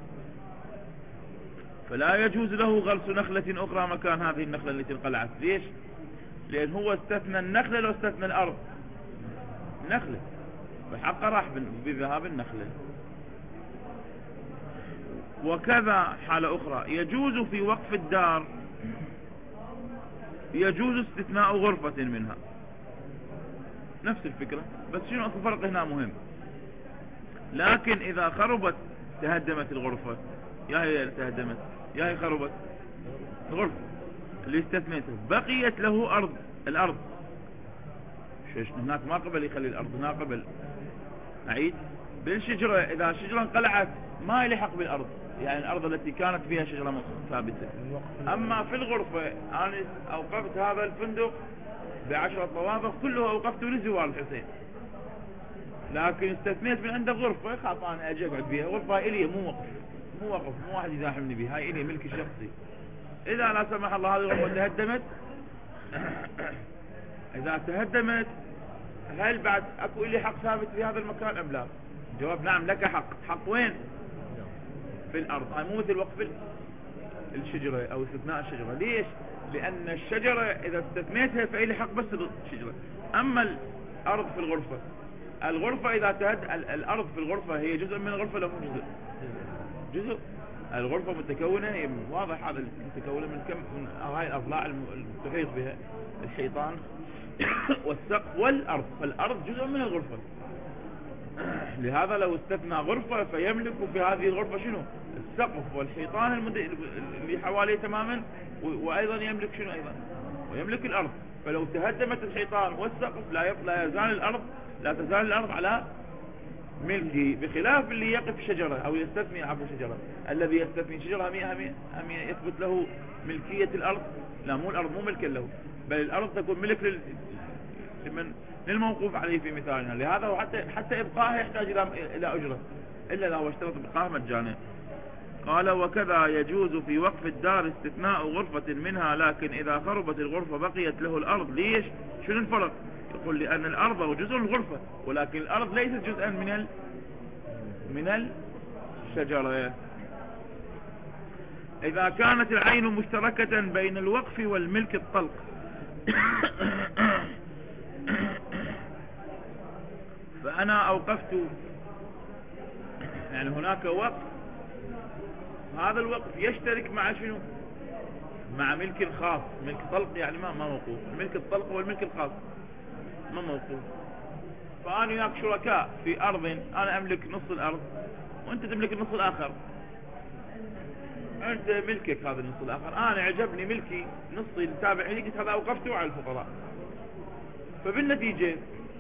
فلا يجوز له غرس نخلة أخرى مكان هذه النخلة التي انقلعت. ليش؟ لأن هو استثنى النخلة لو استثنى الأرض. النخلة فحق راح بذهاب النخلة. وكذا حالة أخرى يجوز في وقف الدار، يجوز استثناء غرفة منها، نفس الفكرة، بس شنو الفرق هنا مهم. لكن إذا خربت تهدمت الغرفة، يا هي تهدمت يا هي خربت الغرفة اللي استثنيته، بقيت له أرض. الأرض هناك ما قبل يخلي الأرض، هناك قبل أعيد بالشجرة. إذا الشجرة انقلعت ما يلحق بالأرض، يعني الأرض التي كانت فيها شجرة ثابتة. أما في الغرفة أنا أوقفت هذا الفندق بعشرة طوابق كله أوقفته لزوار الحسين، لكن استثنيت من عند غرفة خاف أنا أجي أقعد بيها، غرفة إلي مو وقف، مو وقف، مو واحد يزاحمني بها، هاي إلي ملك الشخصي. إذا لا سمح الله هذه الغرفة تهدمت إذا تهدمت هل بعد أكو إلي حق ثابت في هذا المكان أم لا؟ جواب نعم، لك حق. حق وين؟ في الأرض. هاي مو مثل وقف الشجرة أو استثناء الشجرة. ليش؟ لأن الشجرة إذا استثنيتها فإلي حق بس الشجرة. أما الأرض في الغرفة، الغرفة إذا تهد الأرض في الغرفة هي جزء من الغرفة لو مو جزء؟ جزء. الغرفة متكونة، هي واضح هذا متكونة من كم من هاي الأضلاع المحيط بها، الحيطان والسقف والأرض، فالأرض جزء من الغرفة. لهذا لو استثنى غرفة فيملك في هذه الغرفة شنو؟ السقف والحيطان اللي حواليه تماما، وأيضا يملك شنو أيضا؟ ويملك الأرض. فلو تهدمت الحيطان والسقف لا لا يزال الأرض لا تزال الأرض على ملكه، بخلاف اللي يقف شجرة أو يستثني عفوا شجرة. الذي يستثني شجرة هم هم يثبت له ملكية الأرض؟ لا، مو الأرض مو ملكا له، بل الأرض تكون ملك لل... لمن للموقوف عليه في مثالنا. لهذا حتى حتى إبقائها يحتاج إلى إلى أجرة، إلا لو اشترط إبقائها مجانا. قال وكذا يجوز في وقف الدار استثناء غرفة منها، لكن إذا خربت الغرفة بقيت له الأرض. ليش؟ شنو الفرق؟ يقول لأن الأرض جزء الغرفة، ولكن الأرض ليست جزءا من ال... من الشجرة. إذا كانت العين مشتركة بين الوقف والملك الطلق فأنا أوقفت، يعني هناك وقف، هذا الوقف يشترك مع شنو؟ مع ملك خاص، ملك طلق يعني ما ما موقوف، الملك الطلق والملك الخاص ما موقوف. فأنا وياك شركاء في أرض، أنا أملك نص الأرض وأنت تملك النص الآخر، أنت ملكك هذا النص الآخر، أنا عجبني ملكي نصي التابع لي، قلت هذا أوقفته على الفقراء. فبالنتيجة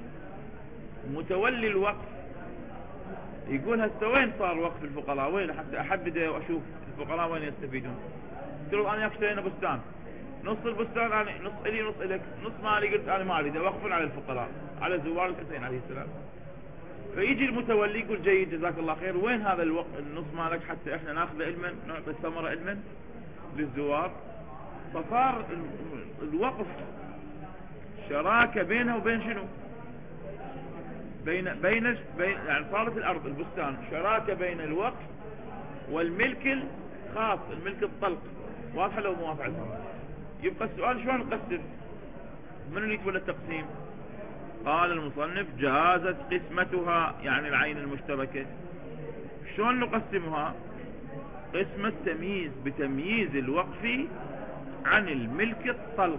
متولي الوقف يقول هسه وين صار وقف الفقراء، وين حتى احدده واشوف الفقراء وين يستفيدون. قلت له انا اشترينا بستان، نص البستان انا نص الي نص الك، نص مالي، قلت انا ما اريد وقف على الفقراء على زوار الحسين عليه السلام. فيجي المتولي يقول جيد جزاك الله خير، وين هذا الوقف النص مالك حتى احنا ناخذه علما نعطي الثمره علما للزوار. فصار الوقف شراكه بينه وبين شنو؟ بين بين بين يعني صارت الارض البستان شراكه بين الوقف والملك الخاص، الملك الطلق. واضحه لو مو واضحه؟ يبقى السؤال شلون نقسم؟ من اللي يتولى التقسيم؟ قال المصنف جازت قسمتها، يعني العين المشتركه. شلون نقسمها؟ قسم التمييز بتمييز الوقف عن الملك الطلق،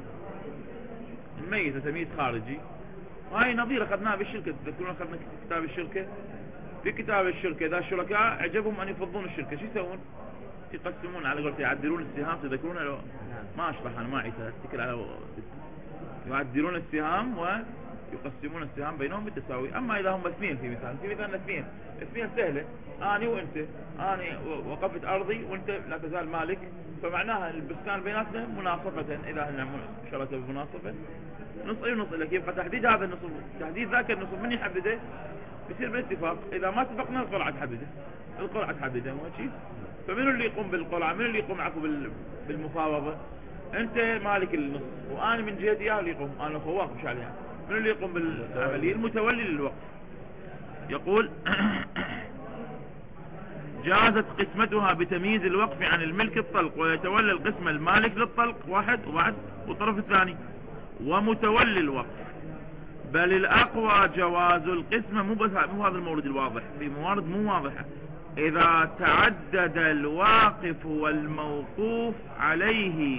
الميز تمييز خارجي. هاي نظير اخذناها بالشركه، تذكرون اخذنا كتاب الشركه؟ في كتاب الشركه اذا الشركاء عجبهم ان يفضون الشركه شو يسوون؟ يقسمون على قولتهم، يعدلون السهام. تذكرون لو ما اشرح انا ما عيسى اتكل على يعدلون السهام ويقسمون السهام بينهم بالتساوي. اما اذا هم اثنين، في مثال في مثال اثنين اثنين سهله، اني وانت، اني وقفت ارضي وانت لا تزال مالك، فمعناها البستان بيناتنا مناصفه، اذا احنا شركه بمناصفه نص اي ونص لك. يبقى تحديد هذا النصف، تحديد ذاك النصف من يحدده؟ بيصير بالاتفاق. اذا ما اتفقنا القرعه تحدده، القرعه تحدده مو شيء. فمن اللي يقوم بالقرعه؟ من اللي يقوم عفوا بالمفاوضه؟ انت مالك النص وانا من جهتي اياه اللي يقوم، انا فواق مش عليها. من اللي يقوم بالعمليه؟ المتولي للوقف. يقول جازت قسمتها بتمييز الوقف عن الملك الطلق، ويتولى القسم المالك للطلق واحد، وبعد والطرف الثاني ومتولي الوقف. بل الأقوى جواز القسمة، مو بس مو هذا المورد الواضح، في موارد مو واضحة. إذا تعدد الواقف والموقوف عليه.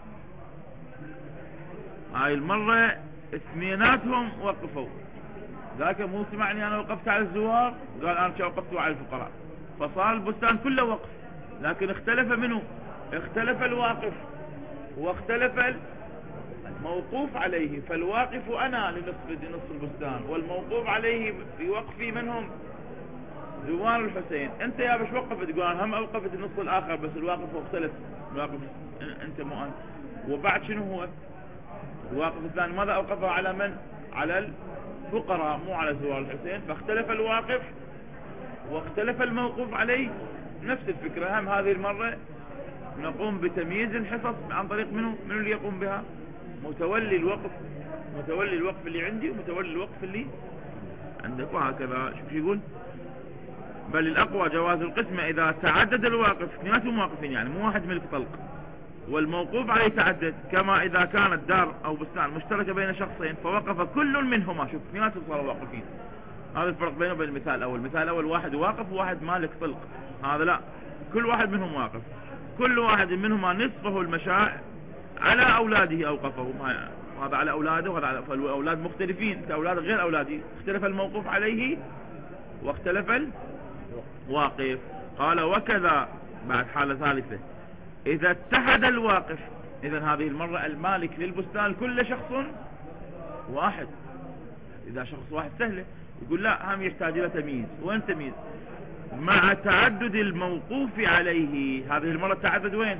هاي المرة اثنيناتهم وقفوا، ذاك مو سمعني أنا وقفت على الزوار، قال أنا وقفت على الفقراء، فصار البستان كله وقف. لكن اختلف منه، اختلف الواقف واختلف الموقوف عليه. فالواقف أنا لنصف نصف البستان، والموقوف عليه في وقفي منهم زوار الحسين. انت يا باش وقفت؟ تقول انا هم اوقفت النصف الاخر، بس الواقف مختلف، الواقف انت مو انا. وبعد شنو هو الواقف الثاني؟ ماذا اوقفه على من؟ على الفقراء مو على زوار الحسين. فاختلف الواقف واختلف الموقوف عليه. نفس الفكرة هم هذه المرة نقوم بتمييز الحصص عن طريق منه؟ من اللي يقوم بها؟ متولي الوقف، متولي الوقف اللي عندي ومتولي الوقف اللي عندك، وهكذا. شوف يقول بل الأقوى جواز القسمة إذا تعدد الواقف، اثنيناتهم واقفين يعني مو واحد ملك طلق، والموقوف عليه تعدد، كما إذا كانت دار أو بستان مشتركة بين شخصين فوقف كل منهما. شوف اثنيناتهم صاروا واقفين. هذا الفرق بينه وبين المثال الأول. المثال الأول واحد واقف وواحد مالك طلق، هذا لا، كل واحد منهم واقف. كل واحد منهما نصفه المشاع على أولاده أوقفهم، هذا على أولاده وهذا على، فالأولاد مختلفين، كأولاد غير أولادي. اختلف الموقوف عليه واختلف الواقف. قال وكذا بعد حالة ثالثة إذا اتحد الواقف. إذا هذه المرة المالك للبستان كل شخص واحد. إذا شخص واحد سهلة. يقول لا، هم يحتاج إلى تمييز. وين تمييز؟ مع تعدد الموقوف عليه. هذه المرة تعدد وين؟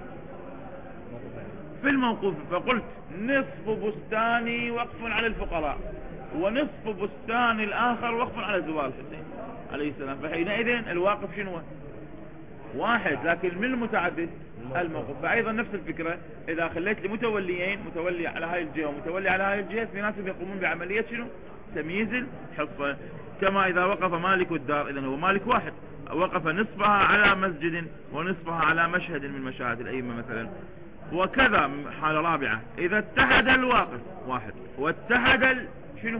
في الموقوف. فقلت نصف بستاني وقف على الفقراء، ونصف بستان الآخر وقف على زوار الحسين عليه السلام. فحينئذ الواقف شنو؟ واحد، لكن من المتعدد؟ الموقف. فأيضا نفس الفكرة، إذا خليت لي متوليين، متولي على هاي الجهة ومتولي على هاي الجهة، في ناس يقومون بعملية شنو؟ تمييز الحصة. كما إذا وقف مالك الدار، إذن هو مالك واحد، وقف نصفها على مسجد ونصفها على مشهد من مشاهد الأئمة مثلا. وكذا حالة رابعة إذا اتحد الواقف واحد واتحد ال... شنو؟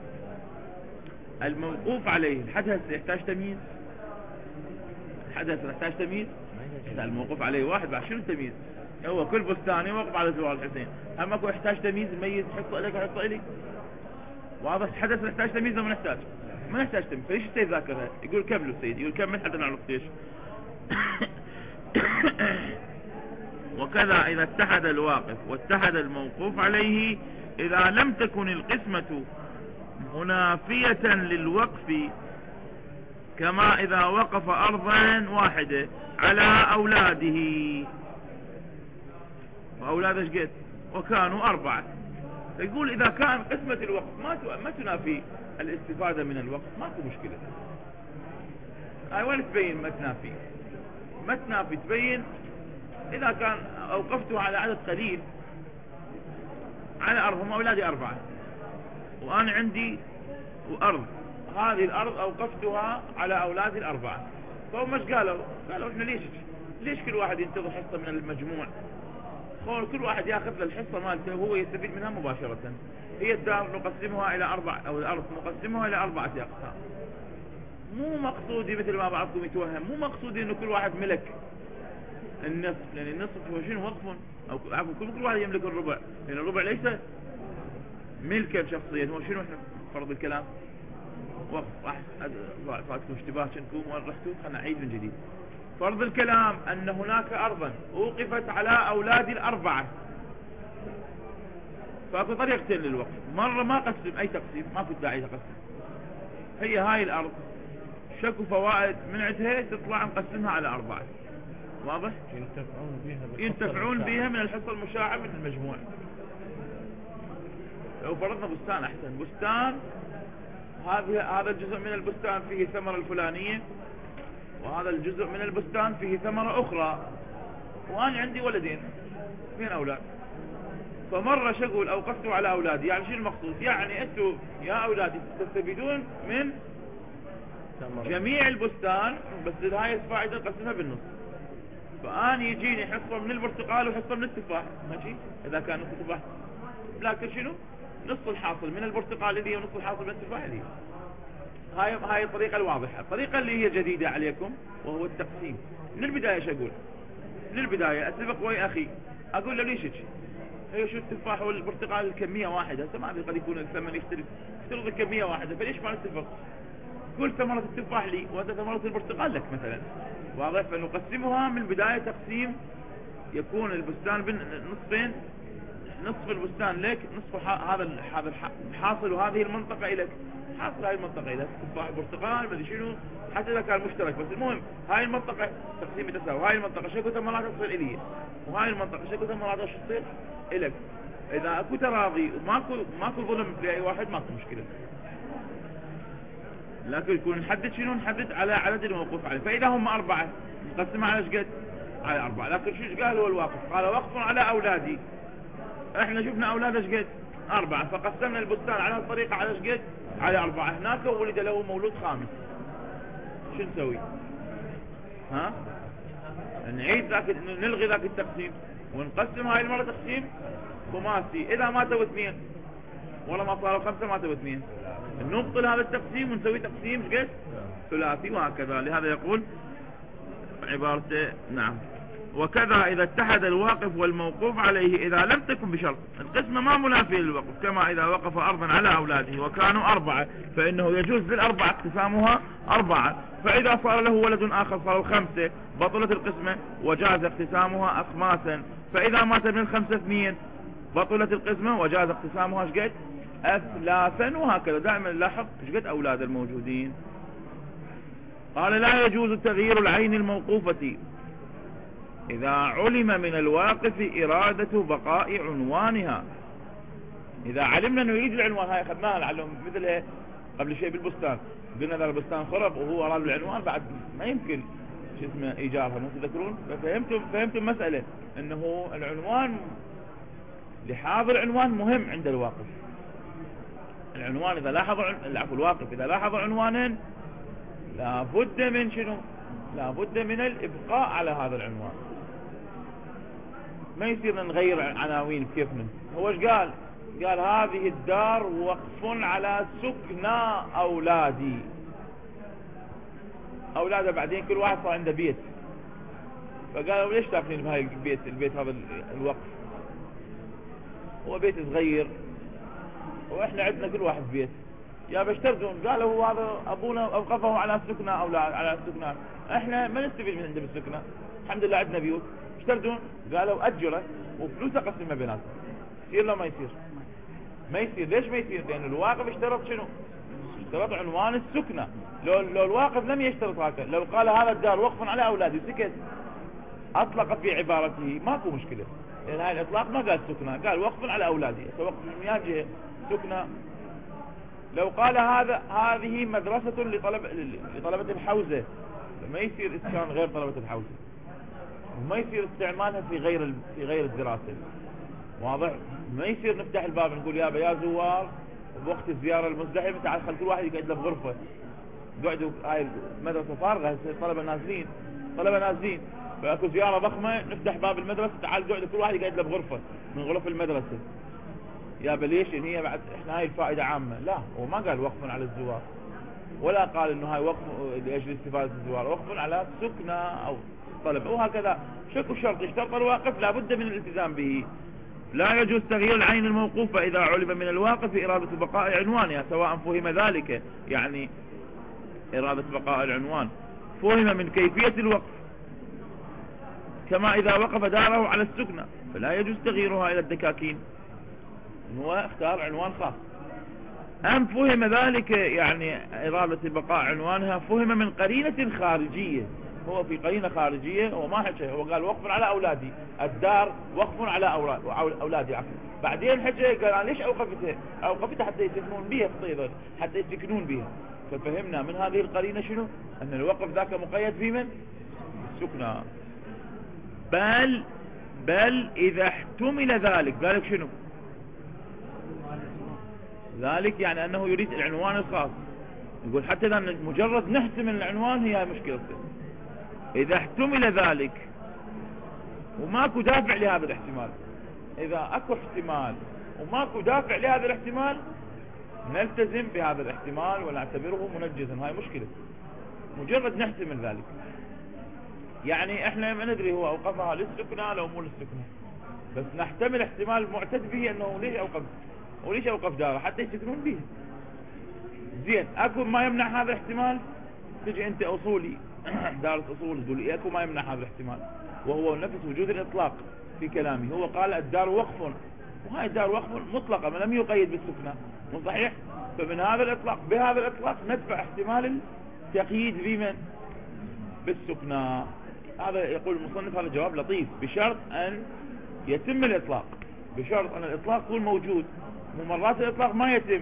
الموقوف عليه. الحدث يحتاج تمييز، الحدث يحتاج تمييز. الموقوف عليه واحد، بعد شنو التمييز؟ هو كل بستاني وقف على زوار الحسين، هم اكو يحتاج تمييز، ميز حطه لك حطه لي. واضح؟ الحدث يحتاج تمييز وما نحتاج؟ ما نحتاج تمييز. فليش السيد ذاكرها؟ يقول كملوا السيد، يقول كمل حتى نعرف ليش. وكذا إذا اتحد الواقف واتحد الموقوف عليه إذا لم تكن القسمة منافية للوقف، كما إذا وقف أرضا واحدة على أولاده، وأولاده ايش قد؟ وكانوا أربعة. يقول إذا كان قسمة الوقف ما ما تنافي الاستفادة من الوقف ماكو مشكلة. هاي وين تبين ما تنافي؟ ما تنافي تبين إذا كان أوقفته على عدد قليل على أرض، هم أولادي أربعة وأنا عندي أرض، هذه الأرض أوقفتها على أولادي الأربعة، فهم مش قالوا؟ قالوا إحنا ليش ليش كل واحد ينتظر حصة من المجموع؟ كل واحد ياخذ له الحصة مالته وهو يستفيد منها مباشرة. هي الدار نقسمها إلى أربع، أو الأرض نقسمها إلى أربعة أقسام. مو مقصودي مثل ما بعضكم يتوهم، مو مقصودي إنه كل واحد ملك النصف، لأن النصف هو شنو وقف، أو عفوا كل كل واحد يملك الربع، لأن الربع ليس ملكا شخصيا، هو شنو احنا فرض الكلام وقف. راح فاتكم اشتباه كنكم وين رحتوا، خلنا نعيد من جديد. فرض الكلام أن هناك أرضا أوقفت على أولاد الأربعة، فأكو طريقتين للوقف. مرة ما قسم أي تقسيم، ما كنت داعي تقسم، هي هاي الأرض شكو فوائد من عندها تطلع نقسمها على أربعة، واضح؟
ينتفعون بها
ينتفعون بها من الحصة المشاعة من المجموع. لو فرضنا بستان أحسن، بستان هذا هذا الجزء من البستان فيه ثمرة الفلانية، وهذا الجزء من البستان فيه ثمرة أخرى، وأنا عندي ولدين اثنين أولاد، فمرة شغل أوقفتوا على أولادي. يعني شو المقصود؟ يعني أنتوا يا أولادي تستفيدون من جميع البستان، بس هاي الفائدة نقسمها بالنص، فأنا يجيني حصة من البرتقال وحصة من التفاح، ماشي إذا كان نص التفاح، لكن شنو نص الحاصل من البرتقال اللي هي ونص الحاصل من التفاح اللي هي. هاي هاي الطريقة الواضحة. الطريقة اللي هي جديدة عليكم وهو التقسيم. من البداية شو أقول؟ من البداية أسبق ويا أخي أقول له ليش هي شو التفاح والبرتقال الكمية واحدة، ما أدري قد يكون الثمن يختلف، افترض الكمية واحدة، فليش ما نتفق؟ كل ثمرة التفاح لي وأنت ثمرة البرتقال لك مثلا، واضح؟ فنقسمها من البداية تقسيم يكون البستان بين نصفين، نصف البستان لك، نصف هذا هذا الحاصل وهذه المنطقة إليك، حاصل هاي المنطقة إليك تفاح برتقال ما ادري شنو، حتى إذا كان مشترك، بس المهم هاي المنطقة تقسيم تساوي، هاي المنطقة شكو ثمرات تصير إلي، وهاي المنطقة شكو ثمرات تصير إلك. إذا أكو تراضي وماكو ماكو ظلم لأي واحد ماكو مشكلة، لكن يكون نحدد شنو، نحدد على عدد الموقوف عليه. فإذا هم أربعة نقسمها على ايش قد؟ على أربعة. لكن شو قال هو الواقف؟ قال وقف على أولادي، احنا شفنا أولاد ايش قد؟ أربعة، فقسمنا البستان على هالطريقة على ايش قد؟ على أربعة. هناك ولد له مولود خامس، شو نسوي؟ ها؟ نعيد ذاك، نلغي ذاك التقسيم ونقسم هاي المرة تقسيم خماسي. إذا ماتوا اثنين ولا ما صاروا خمسة ماتوا اثنين، نبطل هذا التقسيم ونسوي تقسيم ايش قد؟ ثلاثي، وهكذا. لهذا يقول عبارته نعم. وكذا إذا اتحد الواقف والموقوف عليه إذا لم تكن بشرط، القسمة ما منافية للوقف، كما إذا وقف أرضا على أولاده وكانوا أربعة فإنه يجوز للأربعة اقتسامها أربعة، فإذا صار له ولد آخر صاروا خمسة بطلت القسمة وجاز اقتسامها أخماسا، فإذا مات من الخمسة اثنين بطلت القسمة وجاز اقتسامها ايش قد؟ أثلاثا، وهكذا. دائما نلاحظ ايش قد أولاد الموجودين. قال لا يجوز تغيير العين الموقوفة إذا علم من الواقف إرادة بقاء عنوانها. إذا علمنا أنه يريد العنوان، هاي أخذناها لعلهم مثل قبل شيء بالبستان، قلنا ذا البستان خرب وهو أراد العنوان، بعد ما يمكن شو اسمه إيجارها، مو تذكرون؟ ففهمتم فهمتم مسألة أنه العنوان لحاضر عنوان مهم عند الواقف. العنوان إذا لاحظ العفو الواقف إذا لاحظ عنوانا لابد من شنو؟ لابد من الإبقاء على هذا العنوان، ما يصير نغير عناوين كيفنا. هو ايش قال؟ قال هذه الدار وقف على سكنى أولادي، أولاده بعدين كل واحد صار عنده بيت، فقالوا ليش داخلين بهاي البيت؟ البيت هذا الوقف هو بيت صغير واحنا عندنا كل واحد بيت، يا بشتردون. قالوا هو هذا ابونا اوقفه على سكنى اولاد، على سكنى، احنا ما نستفيد من عنده بالسكنى، الحمد لله عندنا بيوت. اشتردون؟ قالوا اجره وفلوسه قسمها بيناتهم، يصير لو ما يصير؟ ما يصير. ليش ما يصير؟ لأن الواقف اشترط شنو؟ اشترط عنوان السكنة. لو, لو الواقف لم يشترط هكذا، لو قال هذا الدار وقف على أولادي وسكت، أطلق في عبارته، ماكو مشكلة، لأن هاي الإطلاق ما قال سكنة، قال وقف على أولادي، وقف من ياجه سكنة. لو قال هذا هذه مدرسة لطلب لطلبة الحوزة، ما يصير إسكان غير طلبة الحوزة، وما يصير استعمالها في غير في غير الدراسة. واضح؟ ما يصير نفتح الباب نقول يا يا زوار بوقت الزيارة المزدحمة تعال خل كل واحد يقعد له بغرفة، قعدوا هاي المدرسة فارغة، طلبة نازلين طلبة نازلين فاكو زيارة ضخمة، نفتح باب المدرسة تعال قعد كل واحد يقعد له بغرفة من غرف المدرسة. يا بليش ان هي بعد احنا هاي الفائدة عامة. لا، هو ما قال وقف على الزوار، ولا قال انه هاي وقف لاجل استفادة الزوار، وقف على سكنة او طلب، وهكذا. شكو شرط اشترط الواقف لابد من الالتزام به. لا يجوز تغيير العين الموقوفة إذا علم من الواقف إرادة بقاء عنوانها، سواء فهم ذلك، يعني إرادة بقاء العنوان فهم من كيفية الوقف، كما إذا وقف داره على السكنة فلا يجوز تغييرها إلى الدكاكين، هو اختار عنوان خاص. أم فهم ذلك يعني إرادة بقاء عنوانها فهم من قرينة خارجية، هو في قرينة خارجية، هو ما حكى، هو قال وقف على أولادي، الدار وقف على أولادي عفوا، بعدين حكى قال أنا ليش أوقفتها؟ أوقفتها حتى يسكنون بها في حتى يسكنون بها. ففهمنا من هذه القرينة شنو؟ أن الوقف ذاك مقيد في من؟ السكنة. بل بل إذا احتمل ذلك، ذلك شنو؟ ذلك يعني أنه يريد العنوان الخاص، يقول حتى إذا مجرد نحتمل العنوان هي مشكلته. إذا احتمل ذلك وماكو دافع لهذا الاحتمال، إذا أكو احتمال وماكو دافع لهذا الاحتمال نلتزم بهذا الاحتمال ونعتبره منجزا، هاي مشكلة. مجرد نحتمل ذلك، يعني احنا ما ندري هو أوقفها للسكنة لو مو للسكنة، بس نحتمل احتمال معتد به أنه ليش أوقف وليش أوقف داره حتى يسكنون به. زين، أكو ما يمنع هذا الاحتمال، تجي أنت أصولي دارس أصول تقول لي أكو ما يمنع هذا الاحتمال، وهو نفس وجود الإطلاق في كلامه. هو قال الدار وقف، وهاي الدار وقف مطلقة ما لم يقيد بالسكنة، مو صحيح؟ فمن هذا الإطلاق بهذا الإطلاق ندفع احتمال التقييد بمن؟ بالسكنة. هذا يقول المصنف هذا جواب لطيف، بشرط أن يتم الإطلاق، بشرط أن الإطلاق يكون موجود. ومرات الإطلاق ما يتم،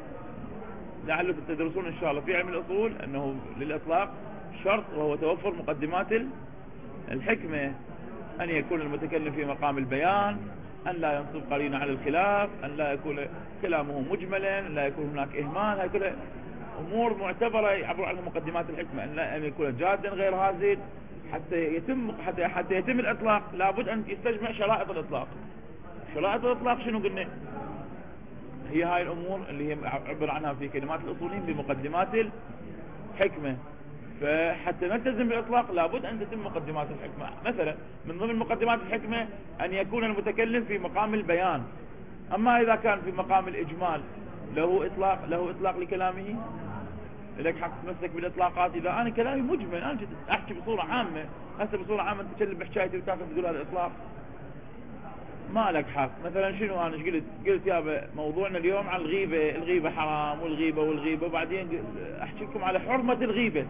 لعلكم تدرسون إن شاء الله في علم الأصول أنه للإطلاق شرط، وهو توفر مقدمات الحكمة، أن يكون المتكلم في مقام البيان، أن لا ينصب قرينة على الخلاف، أن لا يكون كلامه مجملا، أن لا يكون هناك إهمال. هاي كلها أمور معتبرة يعبر عنها مقدمات الحكمة، أن لا أن يكون جادا غير هازل. حتى يتم حتى حتى يتم الإطلاق لابد أن يستجمع شرائط الإطلاق. شرائط الإطلاق شنو قلنا؟ هي هاي الأمور اللي هي عبر عنها في كلمات الأصوليين بمقدمات الحكمة. فحتى نلتزم بالإطلاق لابد أن تتم مقدمات الحكمة. مثلا من ضمن مقدمات الحكمة أن يكون المتكلم في مقام البيان. أما إذا كان في مقام الإجمال له إطلاق له إطلاق لكلامه، لك حق تمسك بالإطلاقات. إذا أنا كلامي مجمل، أنا أحكي بصورة عامة، هسه بصورة عامة أنت تكلم بحكايتي وتاخذ تقول هذا إطلاق، ما لك حق. مثلا شنو أنا قلت قلت يا موضوعنا اليوم عن الغيبة، الغيبة حرام والغيبة والغيبة، وبعدين أحكي لكم على حرمة الغيبة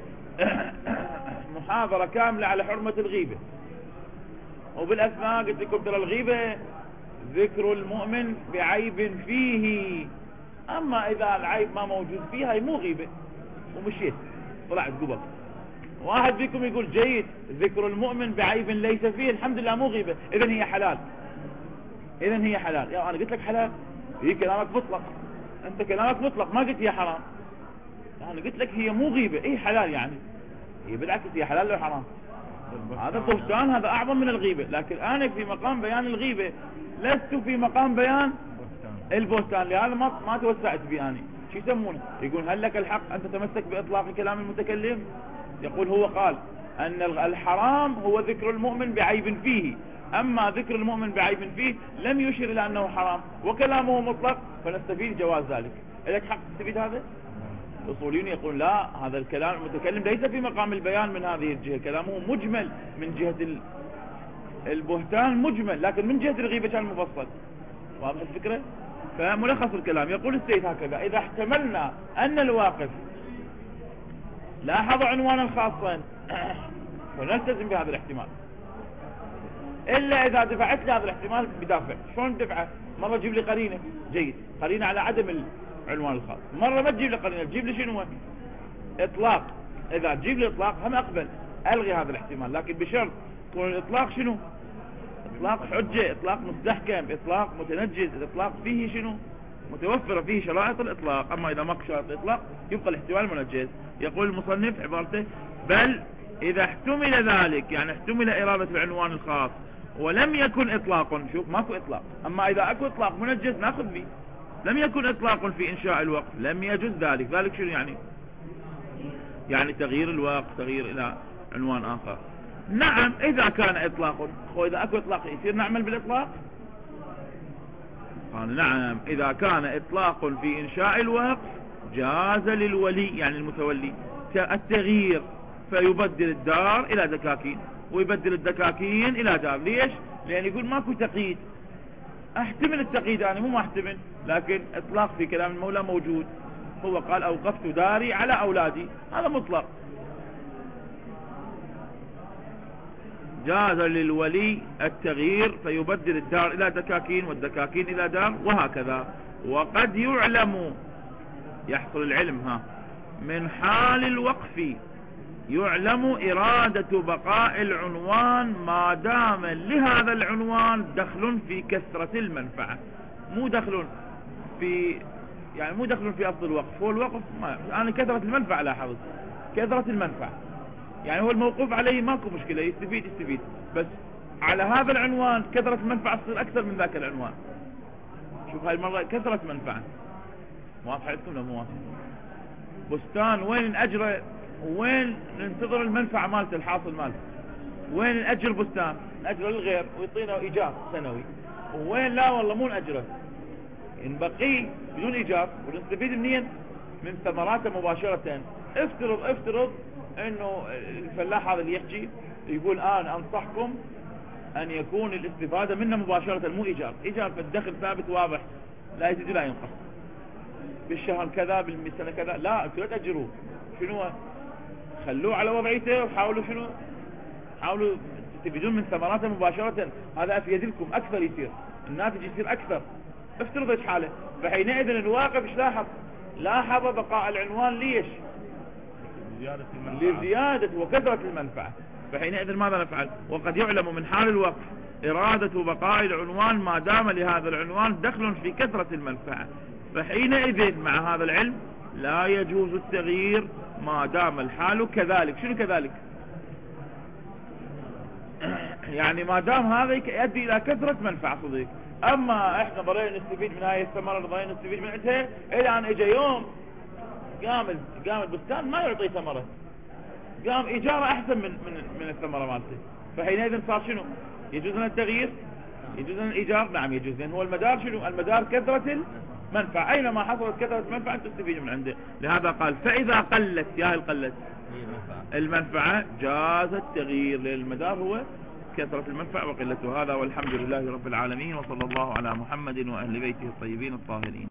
محاضرة كاملة على حرمة الغيبة، وبالأثناء قلت لكم ترى الغيبة ذكر المؤمن بعيب فيه، أما إذا العيب ما موجود فيه هاي مو غيبة، ومشيت طلعت قبل. واحد فيكم يقول جيد ذكر المؤمن بعيب ليس فيه، الحمد لله مو غيبة، إذن هي حلال، إذن هي حلال. يا أنا قلت لك حلال، هي كلامك مطلق، أنت كلامك مطلق ما قلت هي حرام. أنا قلت لك هي مو غيبة، إيه حلال يعني، هي بالعكس هي حلال لو حرام. هذا بهتان، هذا أعظم من الغيبة. لكن أنا في مقام بيان الغيبة، لست في مقام بيان البهتان، لهذا ما ما توسعت بي أنا. شو يسمونه؟ يقول هل لك الحق أن تتمسك بإطلاق كلام المتكلم؟ يقول هو قال أن الحرام هو ذكر المؤمن بعيب فيه، أما ذكر المؤمن بعيب فيه لم يشير إلى أنه حرام، وكلامه مطلق، فنستفيد جواز ذلك. لك حق تستفيد هذا؟ الأصوليون يقول لا، هذا الكلام المتكلم ليس في مقام البيان من هذه الجهة، كلامه مجمل من جهة البهتان مجمل، لكن من جهة الغيبة كان مفصل. واضح الفكرة؟ فملخص الكلام يقول السيد هكذا: إذا احتملنا أن الواقف لاحظ عنوانا خاصا فنلتزم بهذا الاحتمال، إلا إذا دفعت لي هذا الاحتمال بدافع. شلون دفعه؟ مرة تجيب لي قرينة، جيد، قرينة على عدم العنوان الخاص. مرة ما تجيب لي قرينة، تجيب لي شنو؟ إطلاق. إذا تجيب لي إطلاق هم أقبل، ألغي هذا الاحتمال، لكن بشرط يكون الإطلاق شنو؟ إطلاق حجة، إطلاق مستحكم، إطلاق متنجز، الإطلاق فيه شنو؟ متوفرة فيه شرائط الإطلاق. أما إذا ماكو شرائط الإطلاق يبقى الاحتمال المنجز. يقول المصنف عبارته: بل إذا احتمل ذلك، يعني احتمل إرادة العنوان الخاص ولم يكن إطلاق، شوف ماكو إطلاق، أما إذا أكو إطلاق منجز ناخذ به. لم يكن إطلاق في إنشاء الوقف لم يجوز ذلك. ذلك شنو يعني؟ يعني تغيير الوقف، تغيير إلى عنوان آخر. نعم إذا كان إطلاق، وإذا أكو إطلاق يصير نعمل بالإطلاق؟ قال نعم إذا كان إطلاق في إنشاء الوقف جاز للولي، يعني المتولي، التغيير فيبدل الدار إلى دكاكين ويبدل الدكاكين إلى دار. ليش؟ لأن يقول ماكو تقييد. أحتمل التقييد أنا، مو ما أحتمل، لكن إطلاق في كلام المولى موجود. هو قال: أوقفت داري على أولادي، هذا مطلق. جاز للولي التغيير فيبدل الدار إلى دكاكين والدكاكين إلى دار، وهكذا. وقد يعلم، يحصل العلم ها من حال الوقف، يعلم إرادة بقاء العنوان ما دام لهذا العنوان دخل في كثرة المنفعة، مو دخل في، يعني مو دخل في أصل الوقف. هو الوقف ما يعني كثرة المنفعة، لاحظ كثرة المنفعة، يعني هو الموقوف عليه ماكو مشكلة، يستفيد يستفيد، بس على هذا العنوان كثرة المنفعة تصير أكثر من ذاك العنوان. شوف هاي المرة كثرة منفعة. موافق عندكم ولا مو موافق؟ بستان وين نأجره وين ننتظر المنفعة مالته، الحاصل مالته. وين نأجر بستان؟ نأجره للغير ويعطينا إيجار سنوي. وين لا والله مو نأجره، نبقيه بدون إيجار ونستفيد منين؟ من ثمراته مباشرة. افترض افترض انه الفلاح هذا اللي يحكي يقول: انا انصحكم ان يكون الاستفادة منه مباشرة، مو إيجار. إيجار فالدخل ثابت واضح، لا يزيد لا ينقص، بالشهر كذا بالسنة كذا. لا، انتوا لا تأجروه، شنو خلوه على وضعيته وحاولوا شنو حاولوا تستفيدون من ثمراته مباشرة. هذا افيد لكم، اكثر يصير الناتج يصير اكثر. افترض ايش حاله، فحينئذ الواقف ايش لاحظ؟ لاحظ بقاء العنوان. ليش؟
لزيادة المنفعة،
لزيادة وكثرة المنفعة. فحينئذ ماذا نفعل؟ وقد يعلم من حال الوقف إرادة بقاء العنوان ما دام لهذا العنوان دخل في كثرة المنفعة، فحينئذ مع هذا العلم لا يجوز التغيير ما دام الحال كذلك. شنو كذلك؟ يعني ما دام هذا يؤدي إلى كثرة منفعة صديق. أما إحنا ضرينا نستفيد من هاي الثمرة، ضرينا نستفيد من عندها، إلى أن إجا يوم قام قام البستان ما يعطي ثمرة، قام إيجاره أحسن من من من الثمرة مالته. فحينئذ صار شنو؟ يجوز لنا التغيير؟ يجوز لنا الإيجار؟ نعم يجوز، لأن هو المدار شنو؟ المدار كثرة المنفعة، أينما حصلت كثرة المنفعة تستفيد من عنده. لهذا قال: فإذا قلت، يا هل قلت المنفعة جاز التغيير، لأن المدار هو كثرة المنفعة وقلتها. هذا والحمد لله رب العالمين، وصلى الله على محمد وأهل بيته الطيبين الطاهرين.